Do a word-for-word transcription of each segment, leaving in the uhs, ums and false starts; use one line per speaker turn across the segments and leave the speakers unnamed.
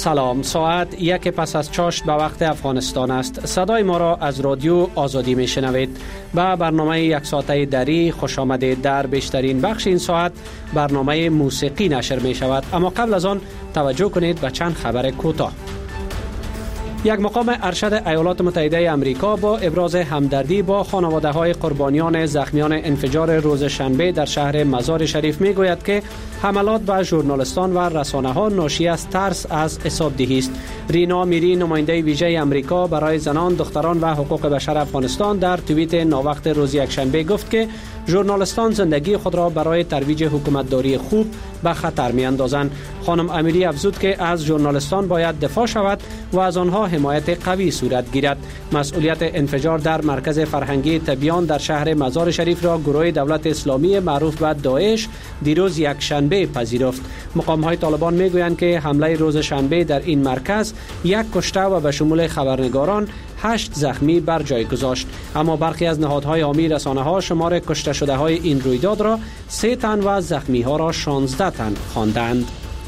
سلام، ساعت یک پس از چاشت به وقت افغانستان است. صدای ما را از رادیو آزادی می شنوید. با برنامه یک ساعته دری خوش آمدید. در بیشترین بخش این ساعت برنامه موسیقی نشر می شود، اما قبل از آن توجه کنید به چند خبر کوتاه. یک مقام ارشد ایالات متحده آمریکا با ابراز همدردی با خانواده های قربانیان زخمیان انفجار روز شنبه در شهر مزار شریف می گوید که حملات به ژورنالیستان و رسانه ها ناشی از ترس از حسابدهی است. رینا میری، نماینده ویژه آمریکا برای زنان، دختران و حقوق بشر افغانستان، در توییت ناوقت روز یکشنبه گفت که ژورنالیستان زندگی خود را برای ترویج حکومتداری خوب به خطر می اندازند. خانم امیری افزود که از ژورنالیستان باید دفاع شود و از آنها حمایت قوی صورت گیرد. مسئولیت انفجار در مرکز فرهنگی تبیان در شهر مزار شریف را گروه دولت اسلامی معروف به داعش دیروز یک شنبه پذیرفت. مقام های طالبان می گویند که حمله روز شنبه در این مرکز یک کشته و به شمول خبرنگاران هشت زخمی بر جای گذاشت، اما برخی از نهادهای حامی رسانه ها شمار کشته شده های این رویداد را سه تن و زخمی ها را شانزده تن خواندند.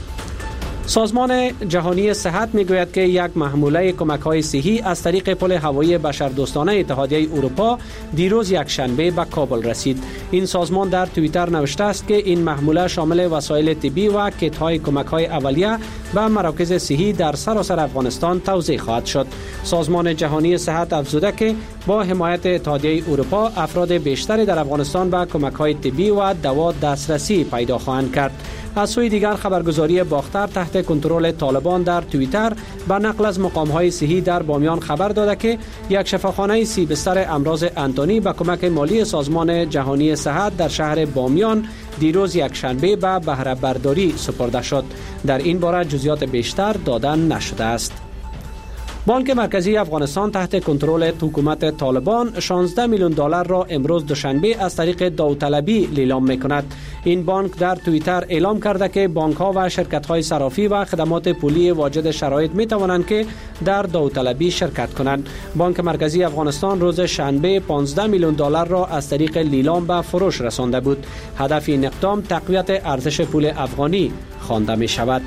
سازمان جهانی صحت میگوید که یک محموله کمک‌های صحی از طریق پل هوایی بشردوستانه اتحادیه اروپا دیروز یک شنبه به کابل رسید. این سازمان در توییتر نوشته است که این محموله شامل وسایل طبی و کیت‌های کمک‌های اولیه و مراکز صحی در سراسر افغانستان توزیع خواهد شد. سازمان جهانی صحت افزوده که با حمایت اتحادیه اروپا افراد بیشتری در افغانستان به کمک‌های طبی و دوا دسترسی پیدا خواهند کرد. از سوی دیگر خبرگزاری باختر تحت کنترل طالبان در توییتر به نقل از مقام‌های صحی در بامیان خبر داده که یک شفاخانه سی بستر امراض انتونی به کمک مالی سازمان جهانی صحت در شهر بامیان دیروز یک شنبه به بهره برداری سپرده شد. در این باره جزئیات بیشتر داده نشده است. بانک مرکزی افغانستان تحت کنترل حکومت طالبان شانزده میلیون دلار را امروز دوشنبه از طریق داوطلبی لیلام می‌کند. این بانک در توییتر اعلام کرده که بانک‌ها و شرکت‌های صرافی و خدمات پولی واجد شرایط می‌توانند که در داوطلبی شرکت کنند. بانک مرکزی افغانستان روز شنبه پانزده میلیون دلار را از طریق لیلام به فروش رسانده بود. هدف این اقدام تقویت ارزش پول افغانی خوانده می‌شود.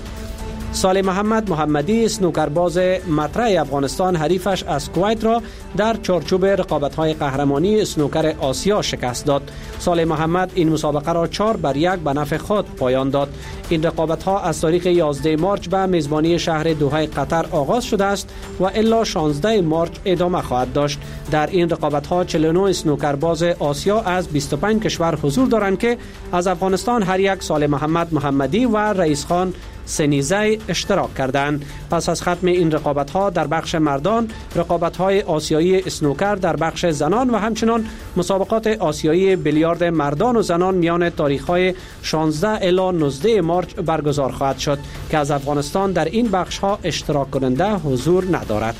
صالح محمد محمدی، اسنوکرباز مطرح افغانستان، حریفش از کویت را در چارچوب رقابت‌های قهرمانی اسنوکر آسیا شکست داد. صالح محمد این مسابقه را چهار بر یک به نفع خود پایان داد. این رقابت‌ها از تاریخ یازده مارچ به میزبانی شهر دوحه قطر آغاز شده است و الا شانزده مارچ ادامه خواهد داشت. در این رقابت‌ها چهل و نه اسنوکرباز آسیا از بیست و پنج کشور حضور دارند که از افغانستان هر یک صالح محمد محمدی و رئیس خان سنیزی اشتراک کردند. پس از ختم این رقابت‌ها در بخش مردان، رقابت‌های آسیایی اسنوکر در بخش زنان و همچنین مسابقات آسیایی بیلیارد مردان و زنان میان تاریخ‌های شانزده الی نوزده مارچ برگزار خواهد شد که از افغانستان در این بخش‌ها اشتراک کننده حضور ندارد.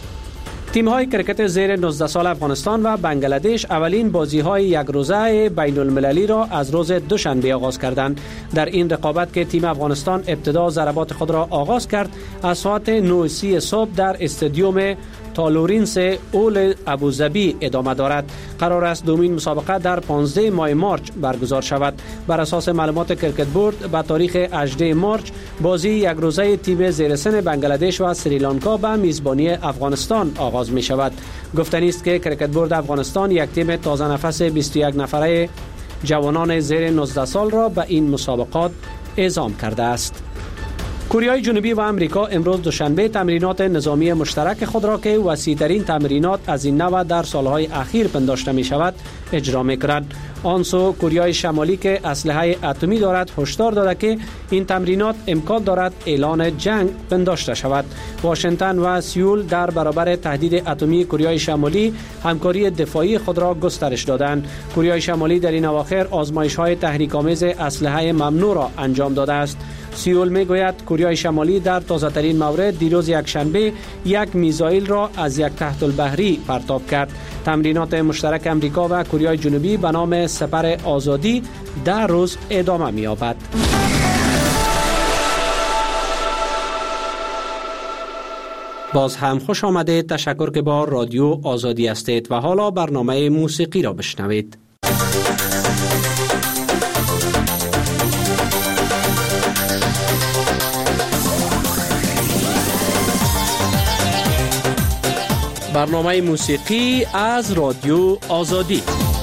تیم‌های کرکت زیر نوزده سال افغانستان و بنگلادش اولین بازی‌های یک روزه بین المللی را از روز دوشنبه آغاز کردند. در این رقابت که تیم افغانستان ابتدا ضربات خود را آغاز کرد، از ساعت نه و سی صبح در استادیوم تالورینس اول ابوظبی ادامه دارد. قرار است دومین مسابقه در پانزده ماه مارچ برگزار شود. بر اساس معلومات کرکت بورد به تاریخ هجده مارچ بازی یک روزه تیم زیر سن بنگلادش و سریلانکا به میزبانی افغانستان آغاز می شود. گفتنی است که کرکت بورد افغانستان یک تیم تازه نفس بیست و یک نفره جوانان زیر نوزده سال را به این مسابقات اعزام کرده است. کره جنوبی و آمریکا امروز دوشنبه تمرینات نظامی مشترک خود را که وسیع‌ترین تمرینات از این نوع در سالهای اخیر پنداشته می شود اجرا می کنند. آن سو کره شمالی که اسلحه اتمی دارد هشدار داده که این تمرینات امکان دارد اعلان جنگ پنداشته شود. واشنگتن و سئول در برابر تهدید اتمی کره شمالی همکاری دفاعی خود را گسترش دادند. کره شمالی در این اواخر آزمایش‌های تحریک‌آمیز اسلحه ممنوع را انجام داده است. سئول میگوید کره شمالی در تازه‌ترین مورد دیروز یک شنبه یک میزایل را از یک تحت البحری پرتاب کرد. تمرینات مشترک امریکا و کره جنوبی به نام سپر آزادی در روز ادامه می‌یابد. باز هم خوش آمدید. تشکر که با رادیو آزادی هستید و حالا برنامه موسیقی را بشنوید. برنامه موسیقی از رادیو آزادی.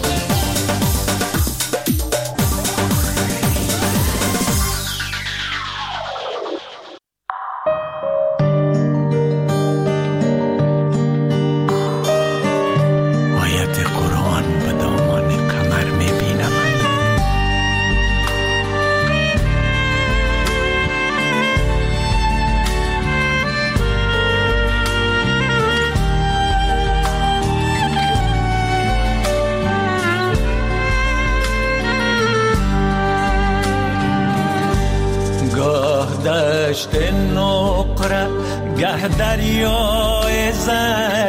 دشت نقره گه دریای زر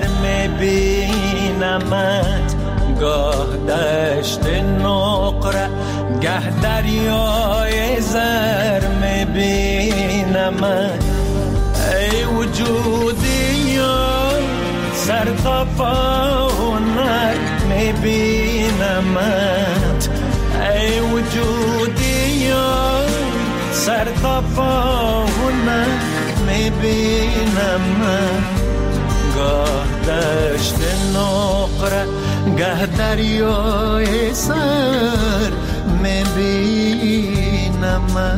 میبینمت، گاه دشت نقره گه دریای زر میبینمت. ای وجودی یا سر تا پا هنر میبینمت، ای وجودی یا سر تا پا هنر میبینم من. گاه دشت نقره گه دریای سر میبینم من.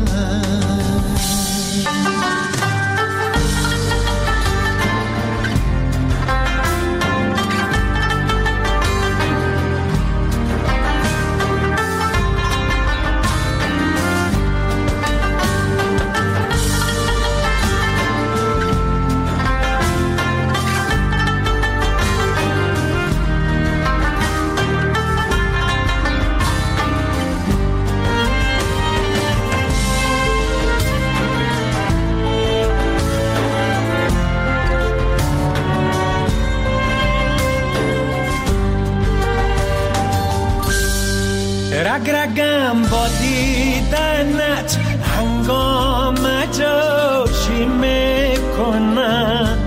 رگ رگم با دیدنت هنگام جوشی میکنم،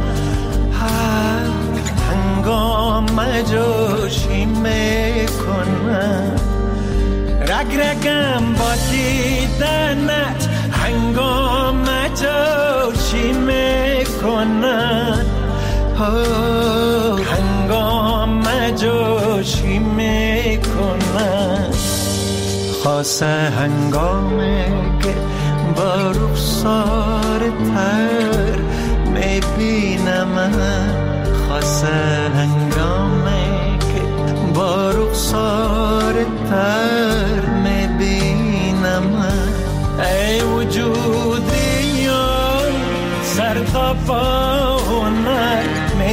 هنگام جوشی میکنم. رگ رگم با دیدنت هنگام جوشی میکنم، هنگام جوشی میکنم. خاصه هنگامه که با رخسار تر میبینم، خاصه هنگامه که با رخسار تر میبینم. ای وجودی یا سر تا پا هنر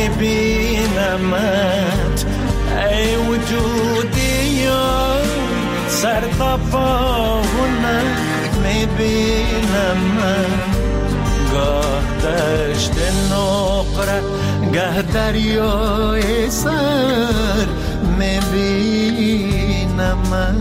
میبینمت، ای وجودی یا سر تا پا هنر میبینم من. گاه دشت نقره گه دریای سر میبینم من.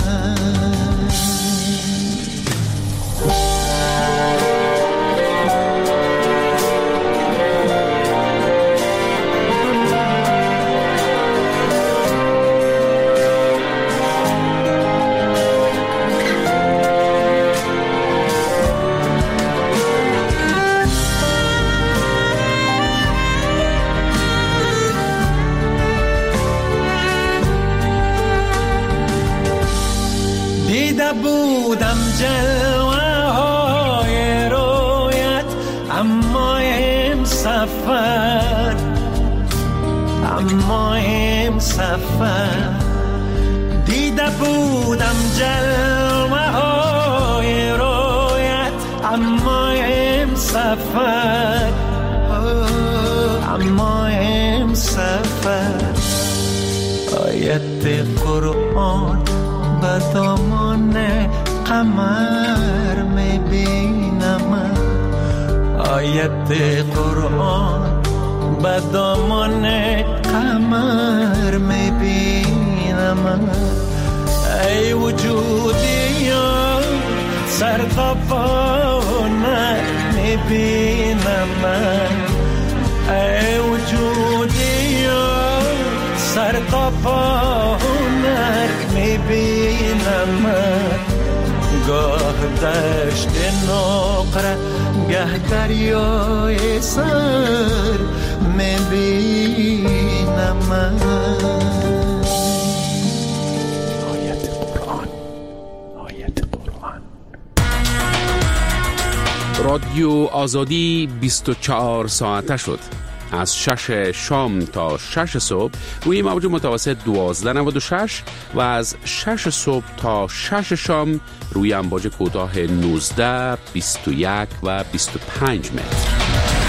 دیده بودم جلوه های رویت، اما این سفر اما این سفر دیده بودم جلوه های رویت، اما این سفر اما این سفر. آیت قرآن به دامان قمر میبینم، آیت قرآن به دامان قمر میبینم. ای وجودی یا سر تا پا هنر میبینم، ای وجودی یا سر تا پا هنر میبینم. گاه دشت نقره آنگه دریای سر میبینم.
آیت قرآن، آیت قرآن. رادیو آزادی بیست و چهار ساعته شد. از شش شام تا شش صبح روی موج متوسط دوازده نود و شش و از شش صبح تا شش شام روی امواج کوتاه نوزده، بیست و یک و بیست و پنج متر.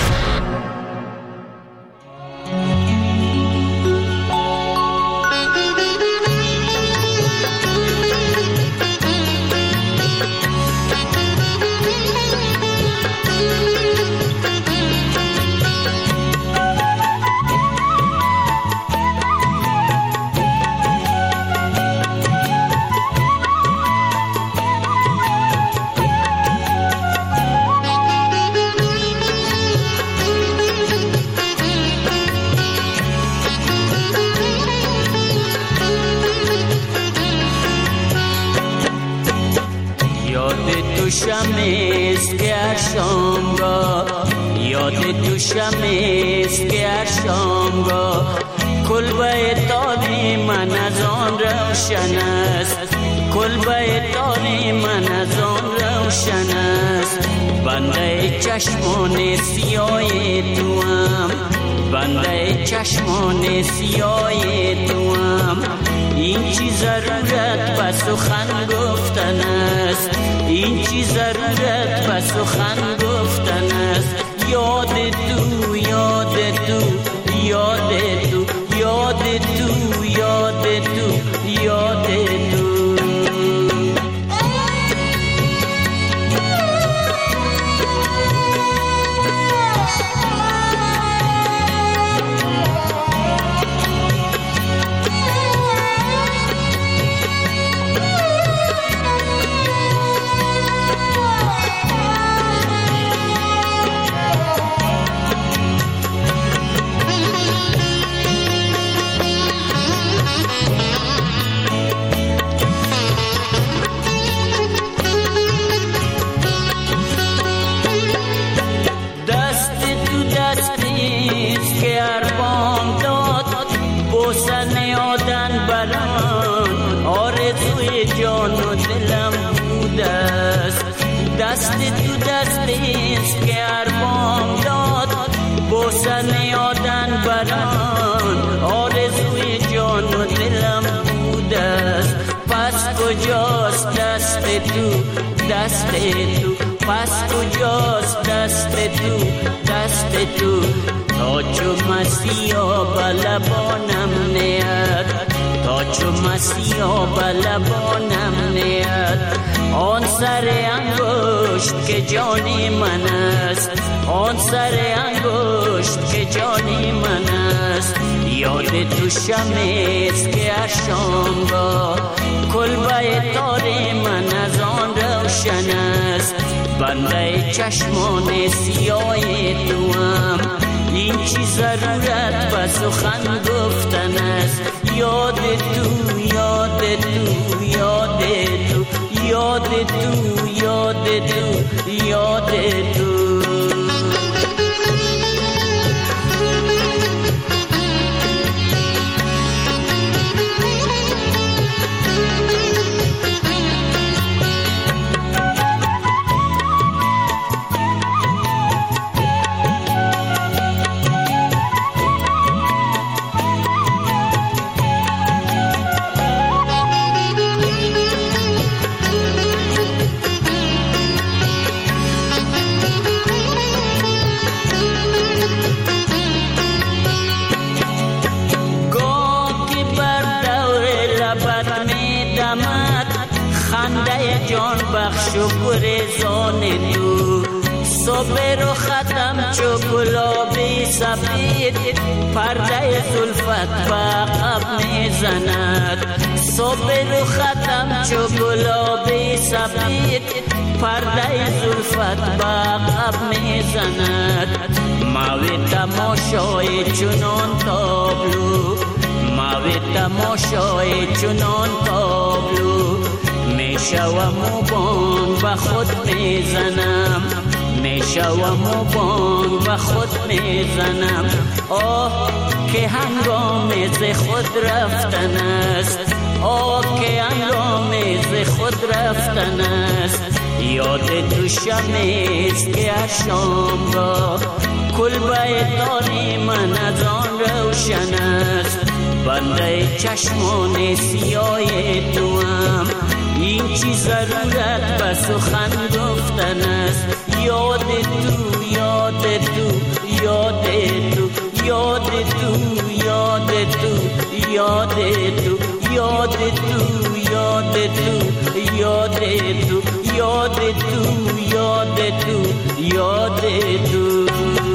شمیست که هر شامگاه، یاد تو شمیست که هر شامگاه، کلبه تاری من از آن روشن است، کلبه تاری من از آن روشن است. بنده چشمان سیاه تو هم، بنده چشمان سیاه تو هم، این چی ضرورت به سخن گفتن است، این چی ضرورت به سخن گفتن است. یاد تو یاد تو یاد تو یاد تو یاد تو یاد تو. دست تو دستیست که اربام داد، بوسن یادن بران آرزوی جان و دلم بود است. پس کجاست دست تو دست تو، پس کجاست دست تو دست تو. تا چو مسیحا بلبانم نیاد، تا چو مسیحا بلبانم نیاد. آن سر انگشت که جانی من است، آن سر انگشت که جانی من است. یاد تو شمیست که هر شامگاه، کلبه تاری من از آن روشن است. بنده چشمان سیاه تو هم، این چی ضرورت به سخن گفتن است. یاد تو یاد تو یاد تو یاد تو یاد تو یاد تو. جان بخش و گریزان تو، صبح رو ختم چو گلابی سفید، پرده زلفت به عقب میزند. صبح رو ختم چو گلابی سفید، پرده زلفت به عقب میزند. موی تماشای چنان تابلو، موی تماشای چنان تابلو. میشوم و بان به خود میزنم، میشوم و بانگ به خود میزنم. آه که هنگام ز خود رفتن است، آه که هنگام ز خود رفتن است. یاد تو شمیست که هر شام را کلبه داری من از آن روشن است. بنده چشمان سیاه تو هم این چی ضرورت به سخن گفتن است. یاد تو یاد تو یاد تو یاد تو یاد تو یاد تو یاد تو یاد تو یاد تو یاد تو یاد تو یاد تو.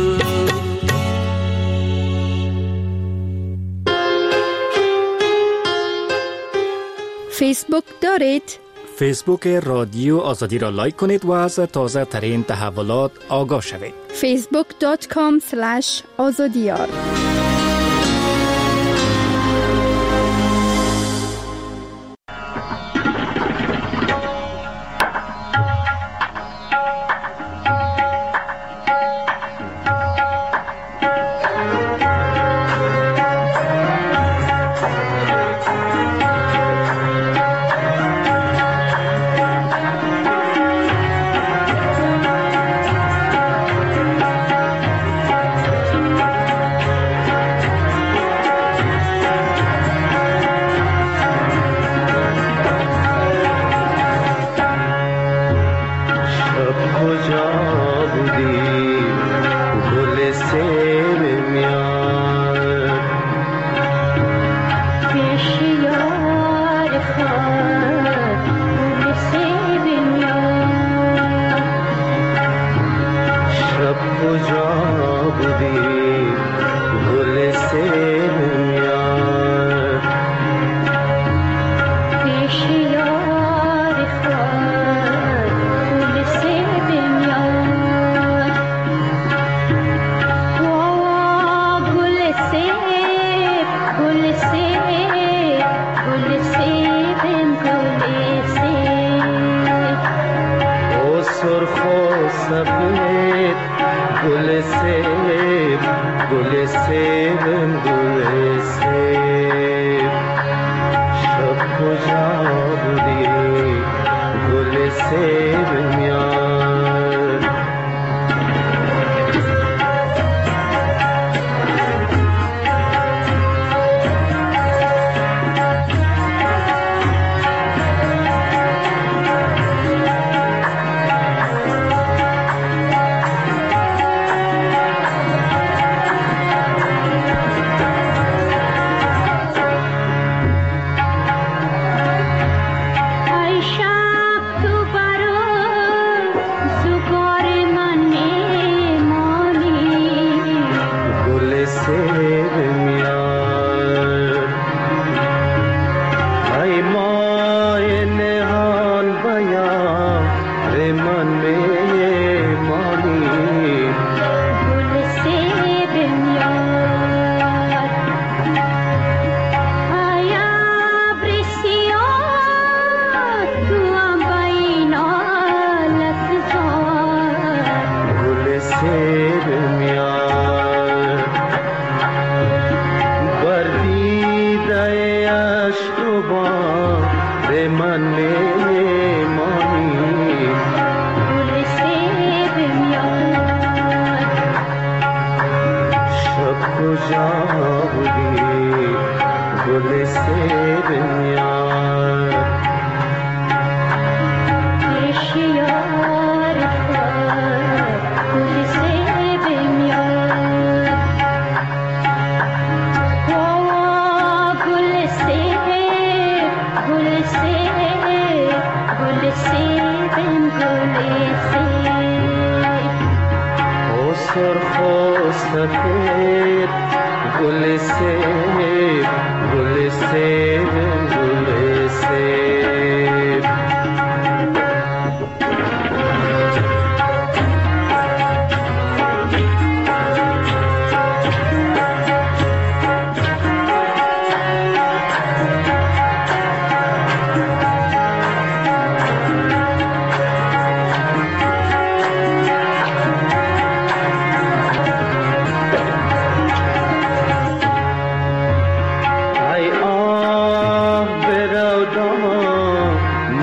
فیسبوک دارید؟
فیسبوک رادیو آزادی را لایک کنید و از تازه ترین تحولات آگاه شوید.
فیسبوک دات کام اسلش آزادیار.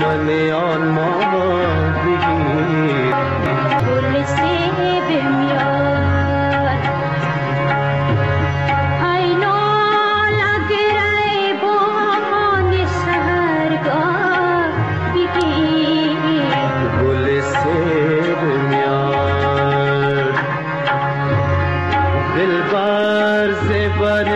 جان آن ما بگیر
گل سیب میاد ای نالگ ای بان سهرگاه بگیر
گل سیب میاد دلبر زبر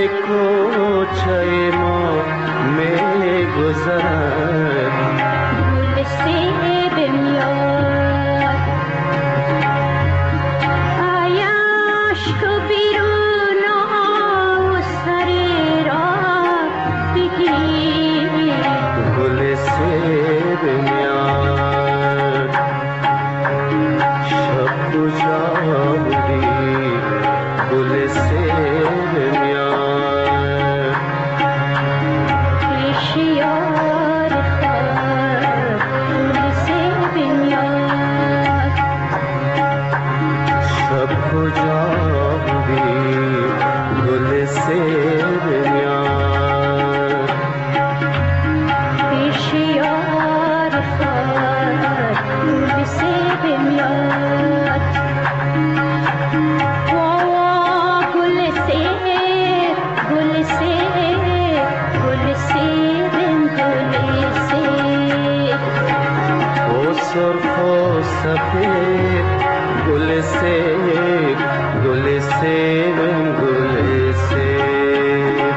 کوچه ما می گذرد
گل سیب میاد ای عشق بیرون آ و سر راه بگیر
گل سیب میاد شب کجا بودی گل سیب میاد
پیش یار خواب گل سیب میاد
شب کجا بودی گل سیب میاد
پیش یار خواب گل سیب میاد وا گل سیب گل سیب گل سیب گل سیب
او سرخ و سفید گل سیب گل سیب گل سیب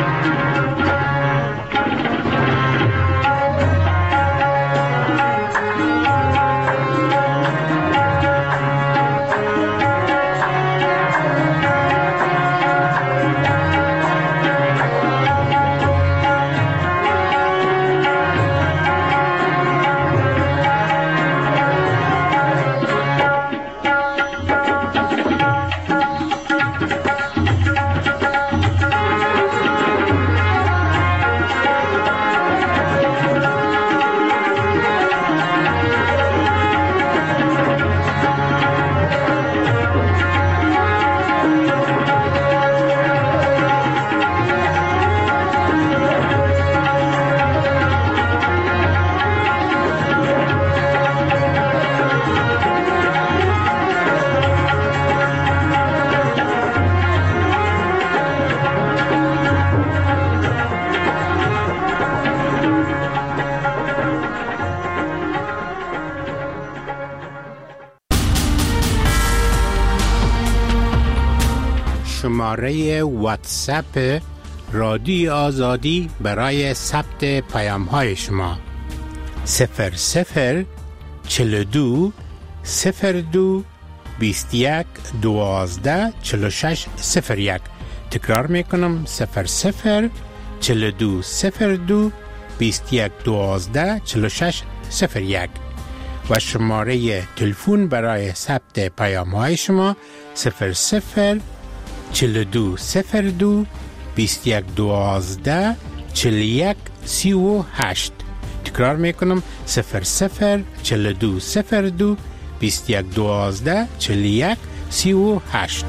شماره واتساپ رادیو آزادی برای ثبت پیام های شما صفر صفر چهل و دو صفر دو بیست و یک دوازده چهل و شش صفر یک. تکرار میکنم صفر صفر چهل و دو صفر دو بیست و یک دوازده چهل و شش صفر یک و شماره تلفن برای ثبت پیام های شما صفر صفر چهل و دو صفر دو بیست و یک دوازده چهل و یک سی و هشت. تکرار میکنم صفر صفر چهل و دو صفر دو بیست و یک دوازده چهل و یک سی و هشت.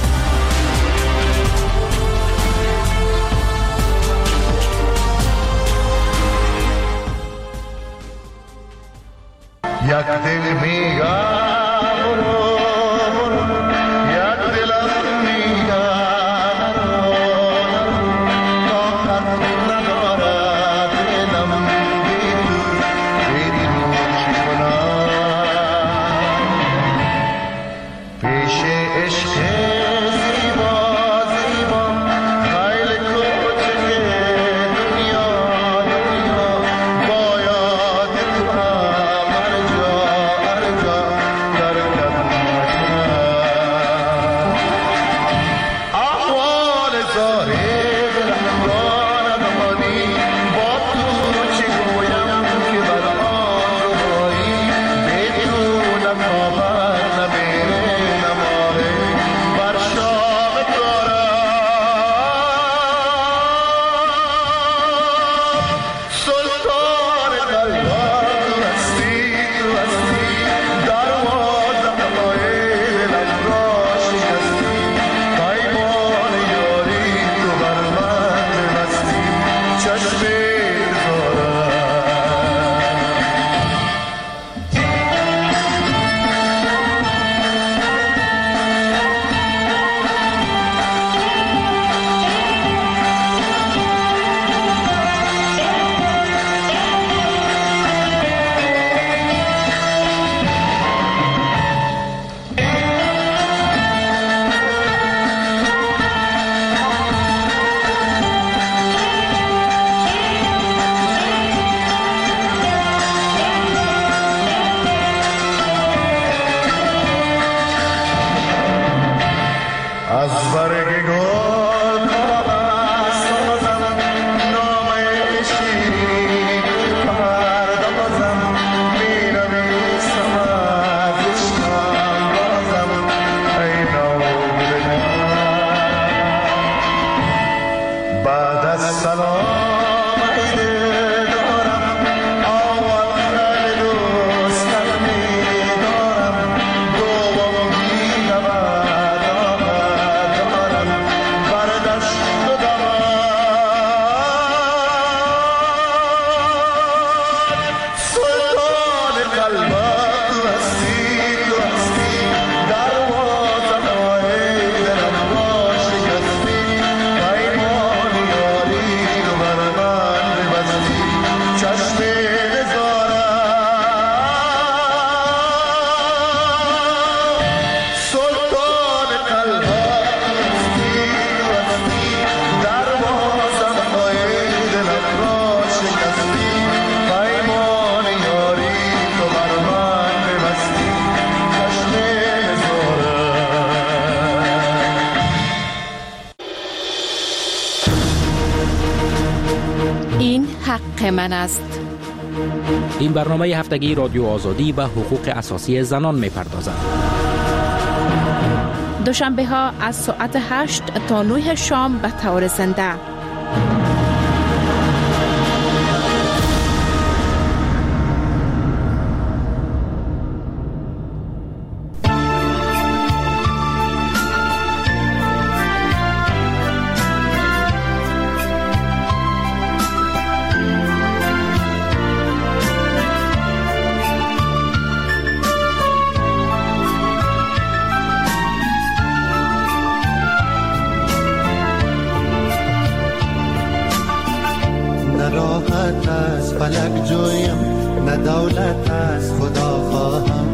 یک دل میگم
من است.
این برنامه هفتگی رادیو آزادی و حقوق اساسی زنان می‌پردازد.
دوشنبه ها از ساعت هشت تا نه شام به طور زنده.
فلک جویم نه دولت از خدا خواهم.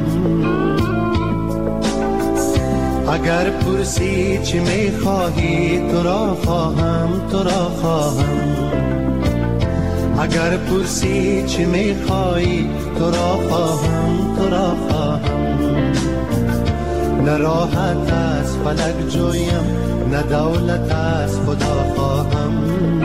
اگر پرسی چی میخواهی تو را خواهم تو را خواهم. اگر پرسی چی میخواهی تو را خواهم تو را خواهم. نه راحت از فلک جویم نه دولت از خدا خواهم.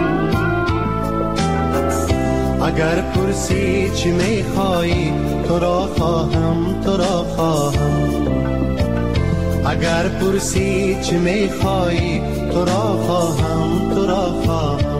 اگر پرسی چی میخواهی تو را خواهم تو را خواهم. اگر پرسی چی میخواهی تو را خواهم تو را خواهم.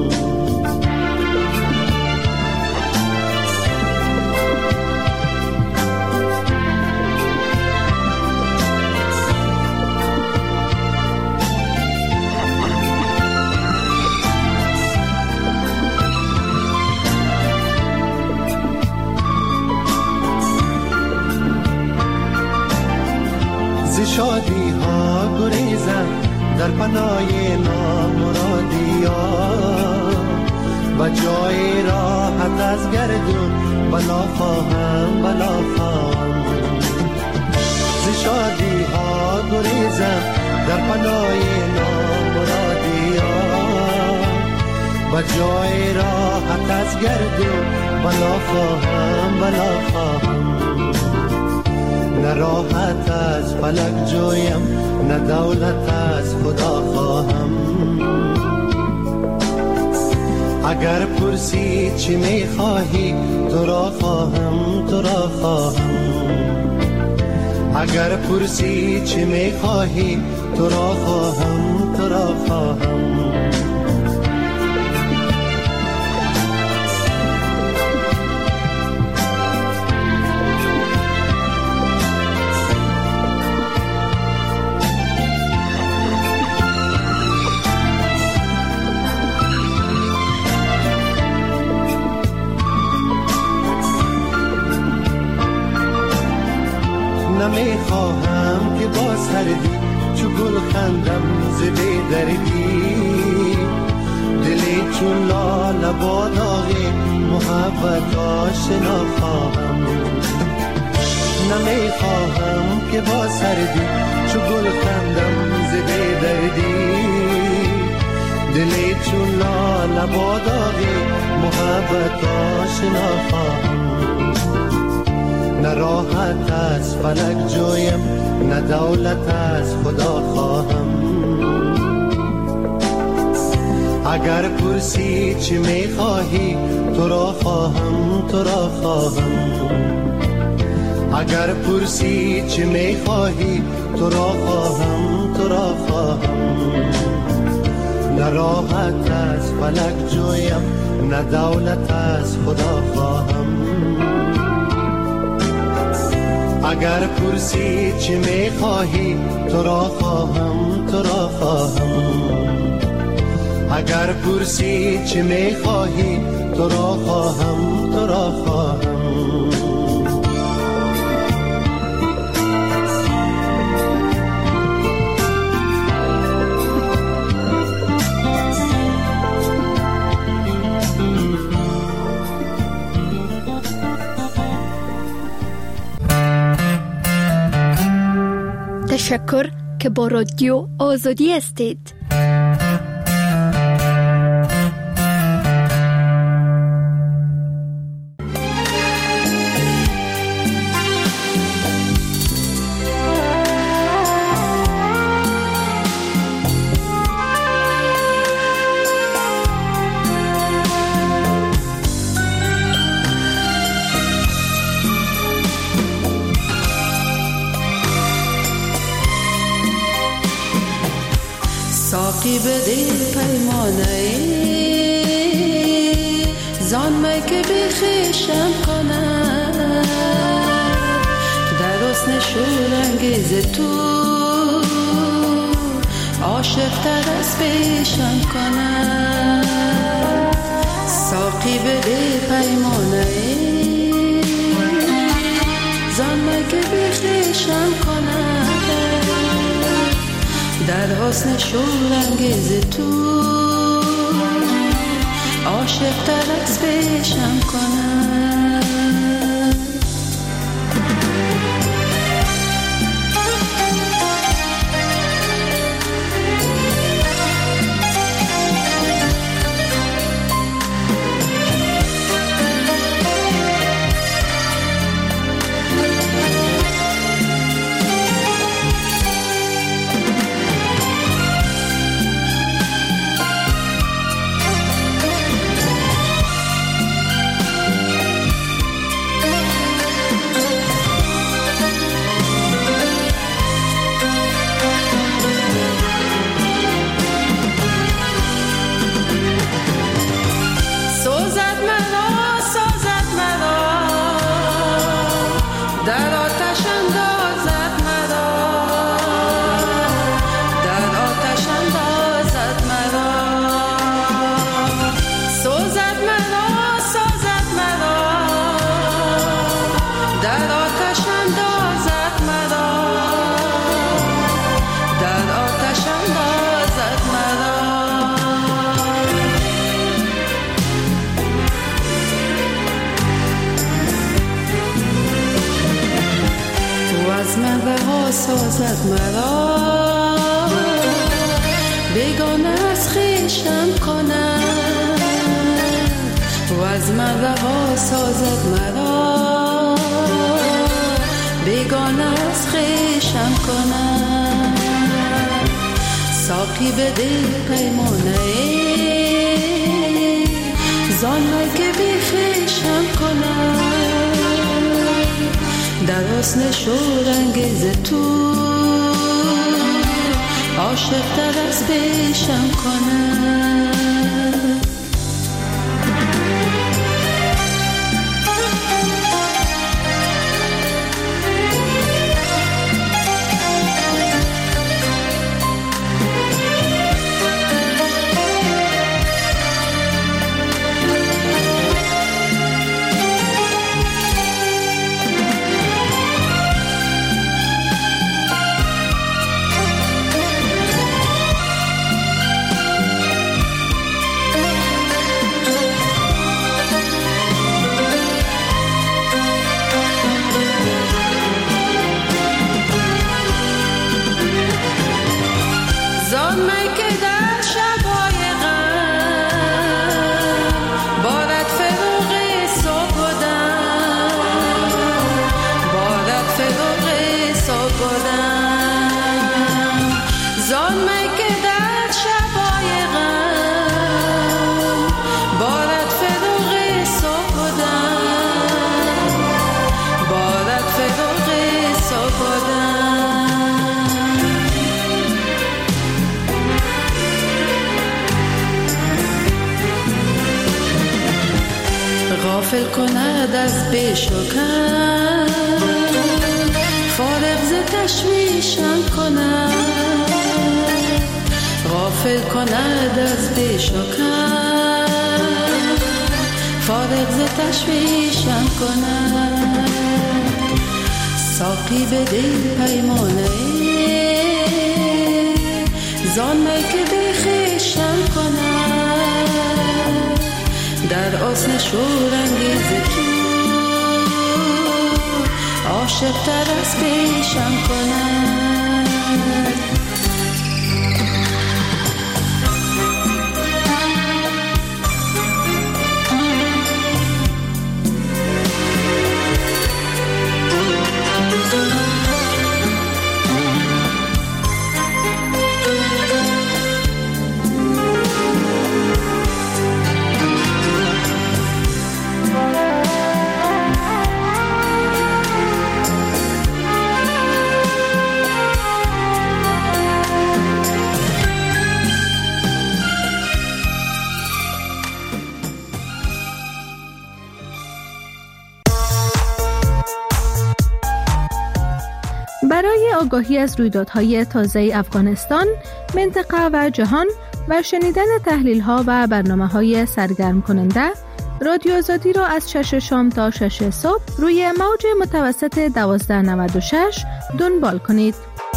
شادی ها گریزم در پناه نامرادی ها و جای راحت از گردون بلا خواهم بلا خواهم. ز شادی ها گریزم در پناه نامرادی ها و جای راحت از گردون بلا خواهم بلا خواهم. نه راحت از فلک جویم نه دولت از خدا خواهم. اگر پرسی چی میخواهی تو را خواهم تو را خواهم. اگر پرسی چی میخواهی تو را خواهم تو را خواهم. نمیخواهم که با سردی چو گل خندم ز بی دردی. دلی چون لاله با داغ محبت آشنا خواهم. نمیخواهم که با سردی چو گل خندم ز بی دردی. دلی چون لاله با داغ محبت آشنا خواهم. نه راحت از فلک جویم نه دولت از خدا خواهم. اگر پرسی چی میخواهی تو را خواهم تو را خواهم. اگر پرسی چی میخواهی تو را خواهم تو را خواهم. نه راحت از فلک جویم نه دولت از خدا خواهم. اگر پرسی چی میخواهی تو را خواهم تو را خواهم. اگر پرسی چی میخواهی تو را خواهم تو را خواهم.
تشکر که با رادیو آزادی هستید.
ساقی بده پیمانه زان می که بخیشم کنم در حسن شورانگیز تو عاشق تر از پیشم کنم ساقی بده پیمانه زان می که بخیشم کنم در حسن شورانگیز تو عاشق تر از پیشم کنم سازد مرا بیگانه از خویشم کند و از من رها سازد مرا بیگانه از خویشم کند ساقی بده پیمانه زان می که بی خویشم کند در حسن شورانگیز تو عاشق تر از پیشم کنم غافل کند از بیش و کم فارغ ز تشویشم کند غافل کند از بیش و کم فارغ ز تشویشم کند ساقی بده پیمانه زان می که بخیشم کند در حسن شورانگیز تو عاشق تر از پیشم کند
برای آگاهی از رویدادهای تازه افغانستان، منطقه و جهان و شنیدن تحلیل‌ها و برنامه‌های سرگرم کننده، رادیو آزادی را از شش شام تا شش صبح روی موج متوسط دوازده نود و شش دنبال کنید.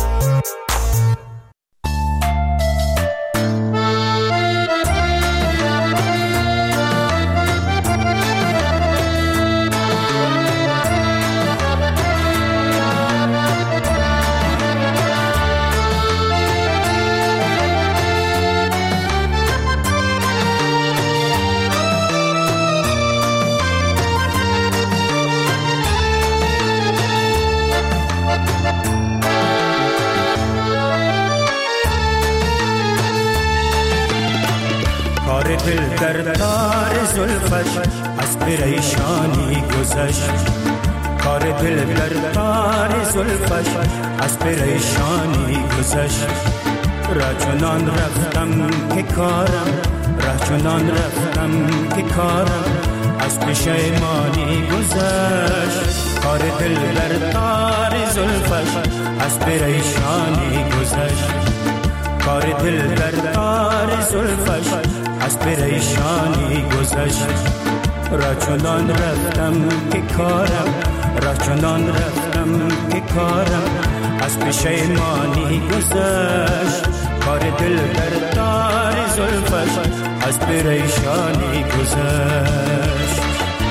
دل در تار زلفش از پریشانی گذشت، کار دل در تار زلفش از پریشانی گذشت. راه چنان رفتم که کارم، راه چنان رفتم که کارم از پشیمانی گذشت. کار دل در تار زلفش از پریشانی گذشت، کار دل در تار زلفش از پریشانی گذشت. راه چنان رفتم که کارم، راه چنان رفتم که کارم از پشیمانی گذشت. کار دل در تار زلفش از پریشانی گذشت.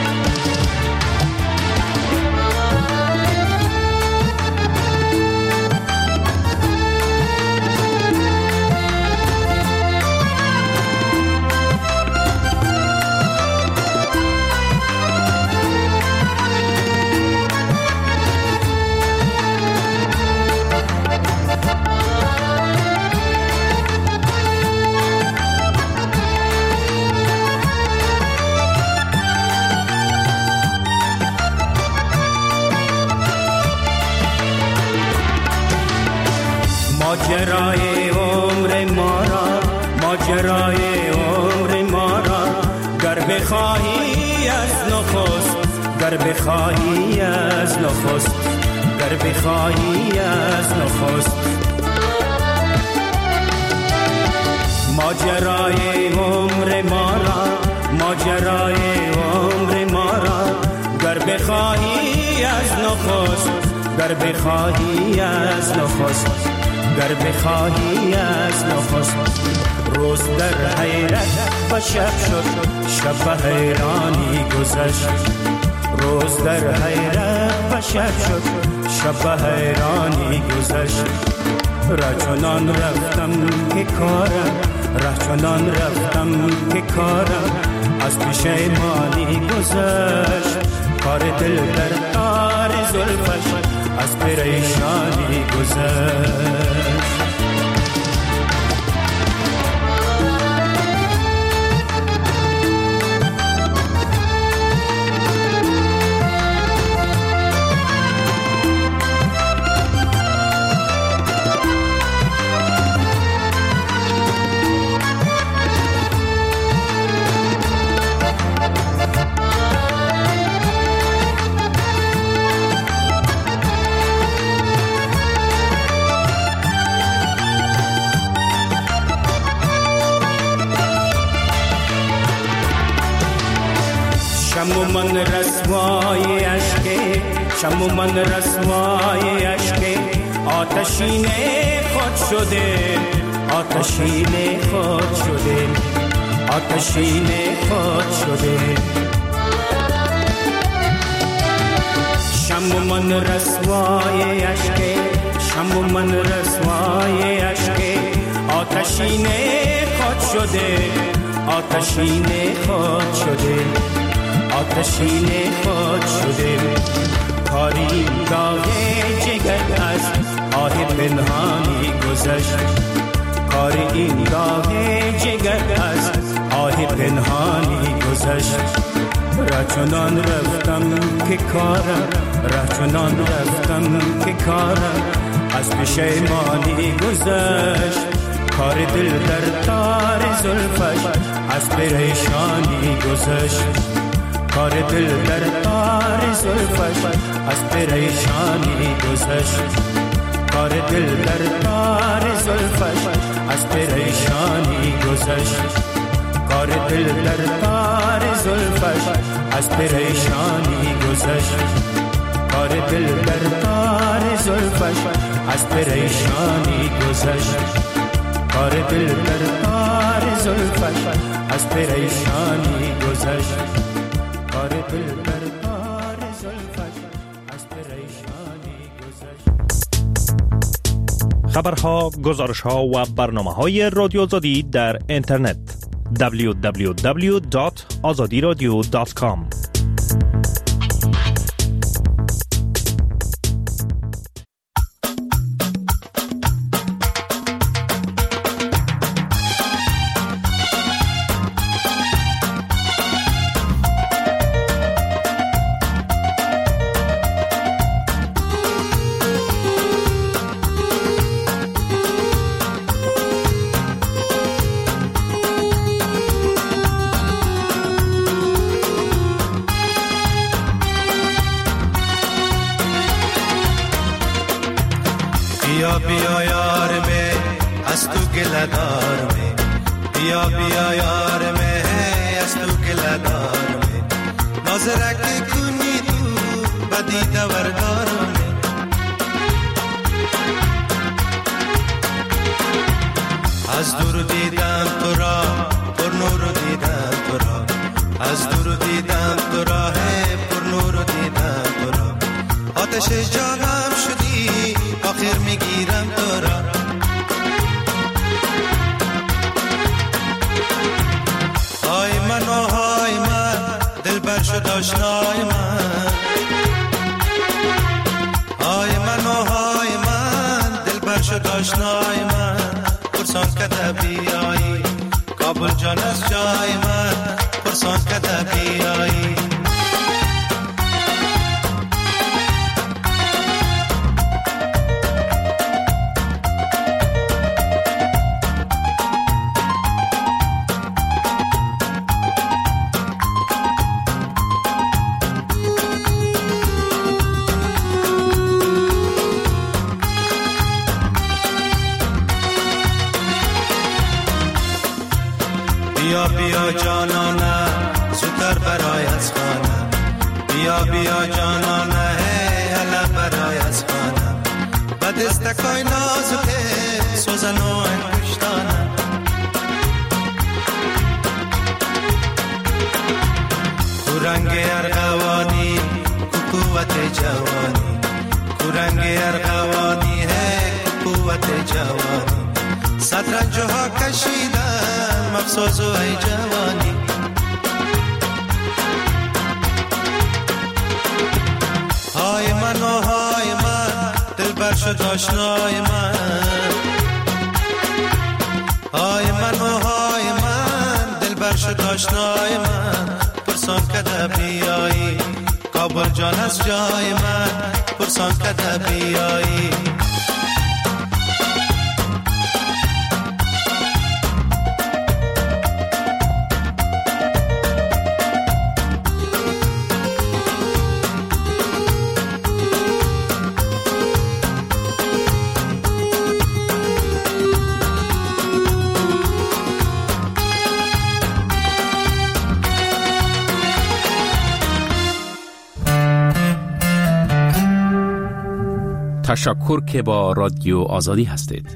ماجرای عمر ما را، ماجرای عمر ما را گر بخواهی از نخست، گر بخواهی از نخست، گر بخواهی از نخست. ماجرای عمر ما را، ماجرای عمر ما را گر بخواهی از نخست، گر بخواهی از نخست، گر بخواهی از نخست. روز در حیرت و شب شد، شب حیرانی گذشت. روز در حیرت و شب شد، شب حیرانی گذشت. راه چنان رفتم که کارم، راه چنان رفتم که کارم از پشیمانی گذشت. کار دل در تار زلفش از پریشانی گذشت. شم من رسوای اشک، شم من رسوای اشک آتشین خود شده، آتشین خود شده، آتشین خود شده. شم من رسوای اشک، شم من رسوای اشک آتشین خود شده، آتشین خود شده، آتشین خود شده. کاری داغ جگر از آه پنهانی گذشت، کاری این داغ جگر از آه پنهانی گذشت. راه چنان رفتم که کارم، راه چنان رفتم که کارم از پشیمانی گذشت. کار دل در تار زلفش از پریشانی گذشت، کار دل در تار زلفش از پریشانی گذشت. کار دل در کار زلفش از پریشانی گذشت. کار دل در کار زلفش از پریشانی گذشت. کار دل در کار زلفش از پریشانی گذشت. کار دل در کار زلفش از پریشانی گذشت. کار دل در کار زلفش از پریشانی گذشت.
خبرها، گزارشها و برنامه‌های رادیو آزادی در اینترنت دبلیو دبلیو دبلیو دات آزادی رادیو دات کام.
بیا بیا یار میں از تو گله‌دار میں، بیا بیا یار میں از تو گله‌دار میں، نظرک کنی تو بدی دوردار میں. از دور دیدم تو را پر نور دیدم تو را، از دور دیدم تو را پر نور دیدم تو را، آتش جانم شدی آخر میگیرم تو را. های من و های من دل بر شد آشنای من، های من و های من دل بر شد آشنای من، پرسان کده بیایی کابل جان از جای من، پرسان کده بیایی. بیا بیا جانانه زودتر برای از خانه، بیا بیا جانانه هلا برای از خانه، به دستکای نازکه سوزن و انگشتانه. کو رنگ ارغوانی کو قوت جوانی، کو رنگ ارغوانی ہے قوت جوانی، صد ها کشیدم افسوس و ای جوانی. های من و های من دل بر شد آشنای من، های من و های من دل بر شد آشنای من، پرسان کده بیایی کابل جان از جای من، پرسان کده بیایی.
تشکر که با رادیو آزادی هستید.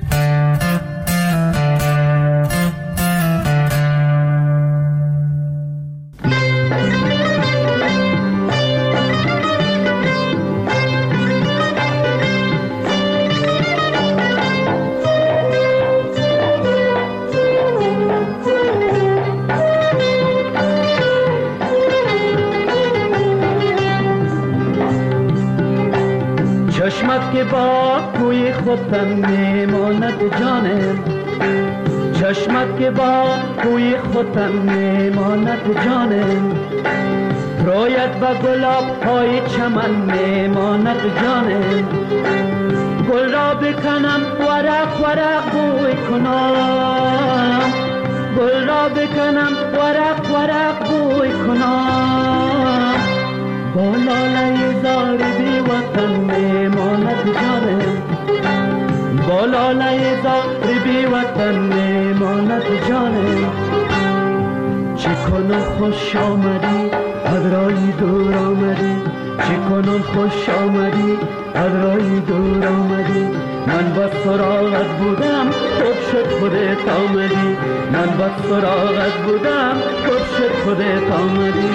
چشمت که با کوی خودم میماند جانم، چشمت که با کوی خودم میماند جانم، رویت با گلاب های چمن میماند جانم، گل را بکنم ورق ورق بوی کنم، گل را بکنم ورق ورق بوی کنم، با لاله زار بی وطن میماند جانم، بالاله زار بی وطن میماند جانم. چی کنم خوش آمدی از رای دور آمدی، چی کنم خوش آمدی از رای دور آمدی. من با سراغت بودم خوب شد خودت آمدی، من با سراغت بودم خوب شد خودت آمدی.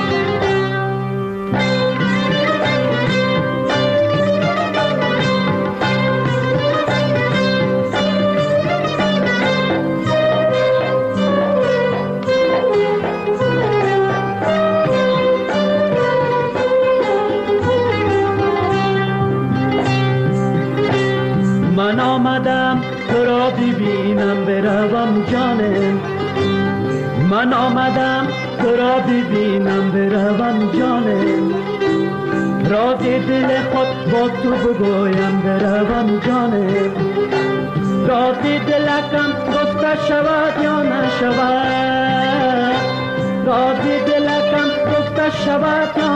من آمدم تو را ببینم بروم جانم، من آمدم تو را ببینم بروم جانم. راز دل خود با تو بگویم بروم جانم. راز دلکم گفته شود یا نشود، راز دلکم گفته شود یا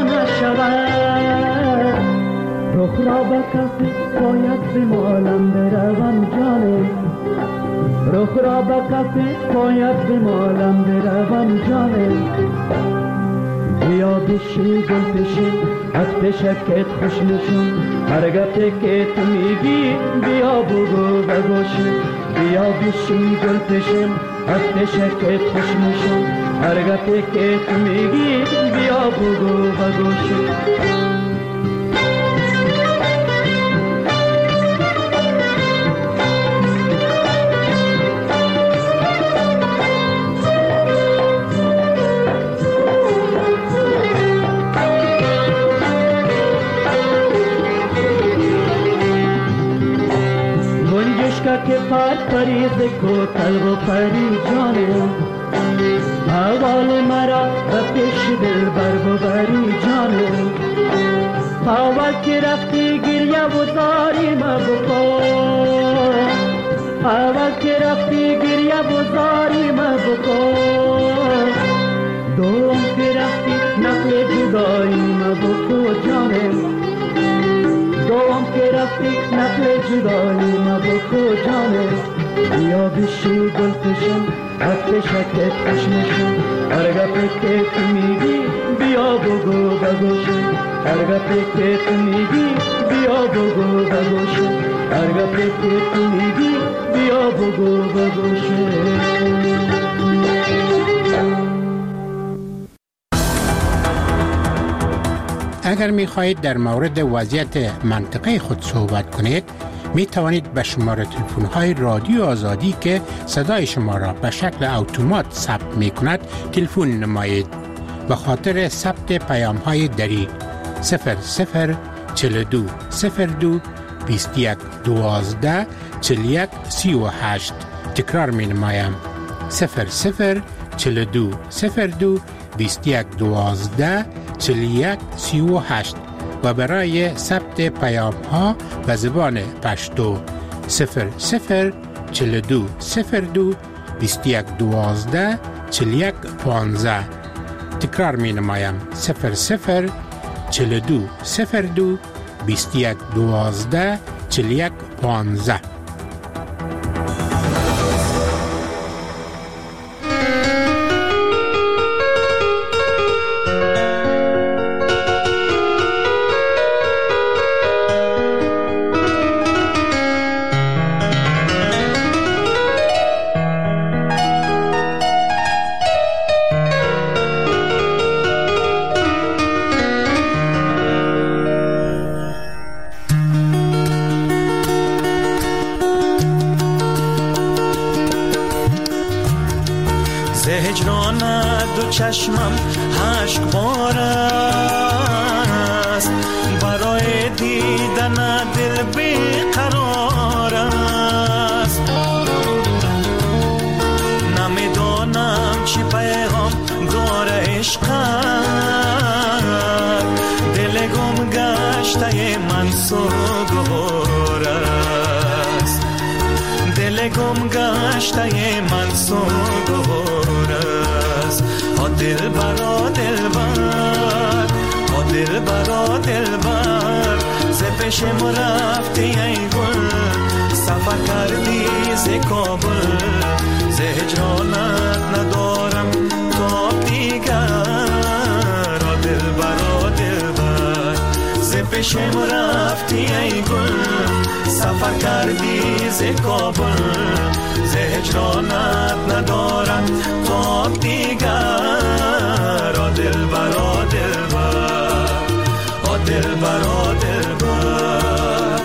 نشود. رخ را به کف پایت بمالم بروم جانم، رخ را به کف پایت بمالم بروم جانم. بیا بشی گل پشی از پشکت خوش نشون، هر گفته که تو میگی بیا بگو بگوشم. بیا بشی گل پشیم از پشکت خوش نشون، هر گفته که تو میگی بیا بگو بگوشم. که پر پریز کو تلب و پری جانم، اول مرا به پیش دل بر ببری جانم. اول که رفتی گریه و زاری ما بکن، اول که رفتی گریه و زاری ما بکن. دوم که رفتی نقل جدایی ما بکن جانم، دوم که رفتی نقل جدایی ما بکو جانم. بیا بشی گل پشم از پشکت خوش نشون، هر گفته که تو میگی بیا بگو بگوشم. هر گفته که تو میگی بیا بگو بگوشم، هر گفته که تو میگی بیا بگو بگوشم.
اگر می خواهید در مورد وضعیت منطقه خود صحبت کنید، می توانید به شماره تلفن های رادیو آزادی که صدای شما را به شکل اتومات ثبت می کند تلفن نمایید. به خاطر ثبت پیام های دری صفر صفر چهل و دو صفر دو بیست و یک دوازده چهل و یک سی و هشت. تکرار می نمایم صفر صفر چهل و دو صفر دو بیست و یک دوازده چهل و یک سی و هشت. و برای ثبت پیام ها به زبان پشتو صفر صفر چهل و دو صفر دو بیست و یک دوازده چهل و یک پانزده. تکرار می نمایم صفر صفر چهل و دو صفر دو بیست و یک دوازده چهل و یک پانزده.
چشمم اشک بار است، برای دیدن دل بیقرار است. نمیدانم چی پیغام داره عشقت، دل گم گشته من سوگوار است، دل گم گشته من سوگوار است. دل برا دل بر، دل برا دل بر، ز پیشم رفتی ای گل سفر کردی ز کابل ز هجرانت ندارم تاب دیگر آ دلبر آ دلبر ز پیشم رفتی ای گل سفر کردی ز کابل ز هجرانت ندارم تاب دیگر آ دلبر آ دلبر آ دلبر آ دلبر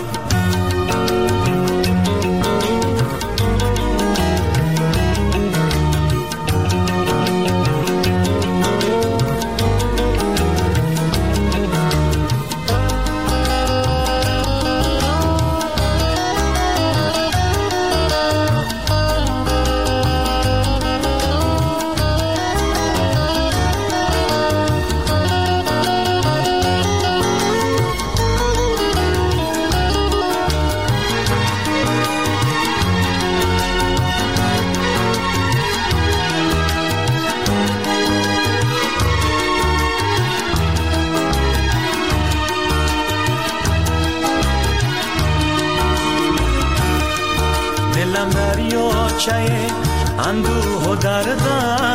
چه اندوه و درد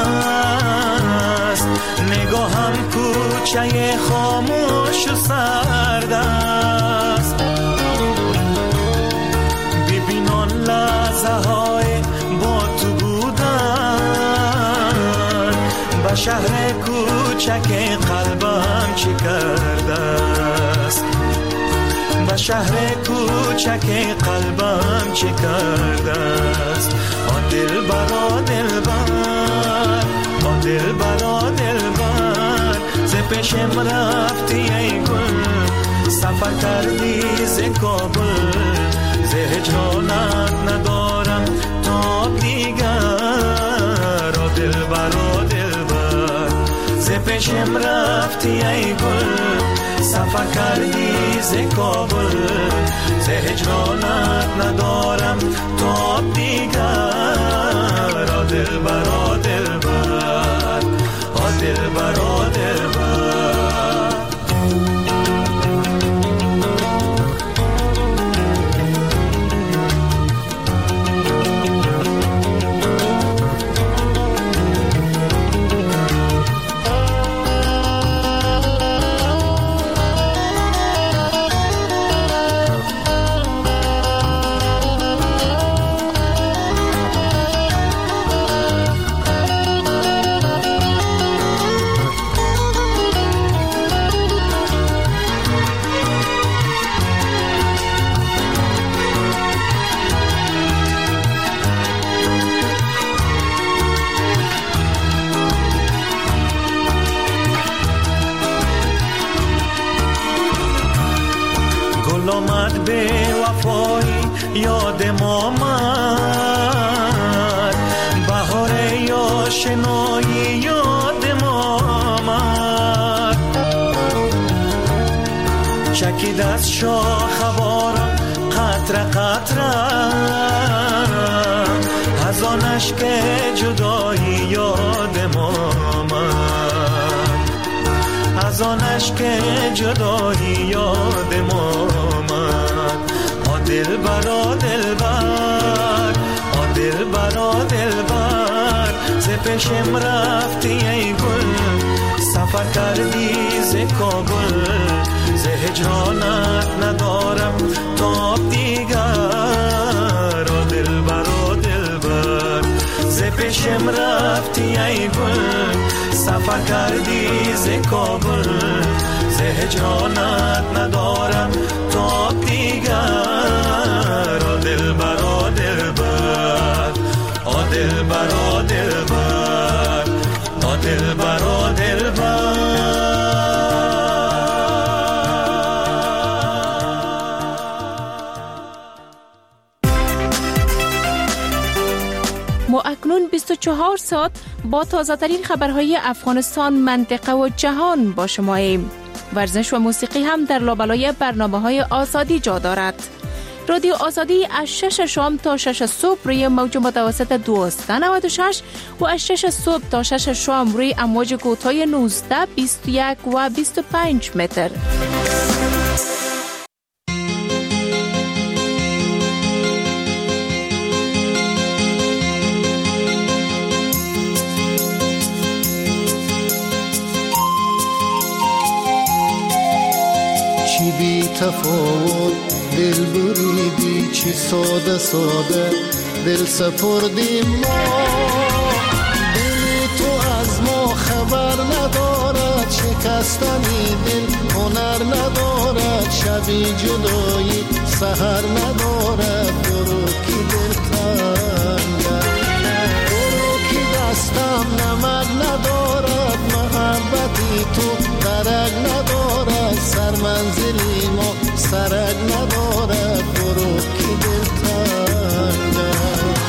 است نگاهم کوچه خاموش و سرد است ببین آن لحظه های با تو بودن به شهر کوچک قلبم چی کرده است به شهر کوچک قلبم چه کرده است آ دلبر آ دلبر آ دلبر آ دلبر ز پیشم رفتی ای گل سفر کردی ز کابل ز هجرانت ندارم تاب دیگر آ دلبر آ دلبر ز پیشم رفتی ای گل سفر کردی ز کابل ز هجرانت ندارم تاب دیگر آ دلبر آ دلبر آ دلبر آ دلبر آمد به وفایی یادم آمد بهار آشنایی یادم آمد چکید از شاخ بارم قطره قطره از آن اشک جدایی یادم آمد از آن اشک جدایی یادم آمد آ دلبر آ دلبر آ دلبر آ دلبر ز پیشم رفتی ای گل سفر کردی ز کابل ز هجرانت ندارم تاب دیگر آ دلبر آ دلبر ز پیشم رفتی ای گل سفر کردی ز کابل ز هجرانت ندارم تاب دیگر آ دلبر آ دلبر آ دلبر آ دلبر آ دلبر آ دلبر
ما اکنون بیست و چهار ساعت با تازه ترین خبرهای افغانستان، منطقه و جهان با شماییم. ورزش و موسیقی هم در لابلای برنامه های آزادی جا دارد. رادیو آزادی از شش شام تا شش صبح روی موج متوسط دویست و نود و شش و از شش صبح تا شش شام روی امواج کوتاه نوزده، بیست و یک و بیست و پنج متر.
چی بی تفاوت دل بریدی، چی ساده ساده دل سپردیم ما. دلی تو از ما خبر ندارد، شکستنی دل هنر ندارد، شبی جدایی سحر ندارد. برو کی دل تنگم، برو کی دستم نمک ندارد، محبتی تو درک ندارد، سر منزلی ما سرک ندارد. برو کی دل تنگم.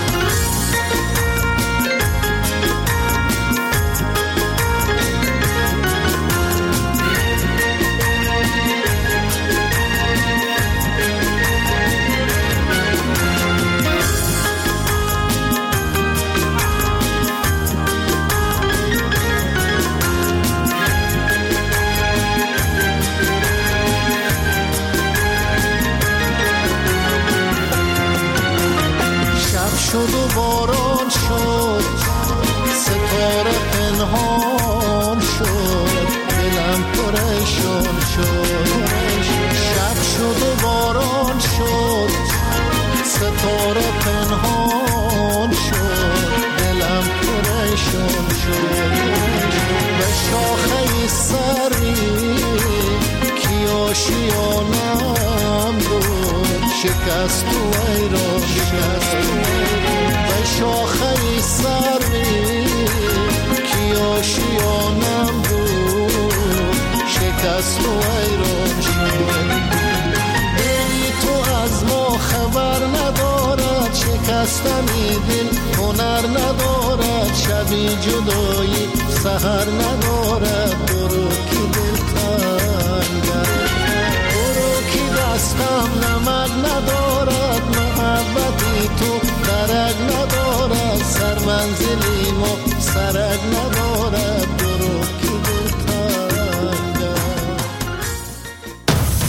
شد و باران شد، ستاره پنهان شد، دلم پریشان شد. شب شد و باران شد، ستاره پنهان شد، دلم پریشان شد. به شاخه سری کی آشیانم بود، شکست و ایران شد. به شاخه سری کی آشیانم بود، شکست و ایران شد. دلی تو از ما خبر ندارد، شکستنی دل هنر ندارد، شبی جدایی سحر ندارد. برو کی دل تنگم، برو کی دستم نمک ندارد،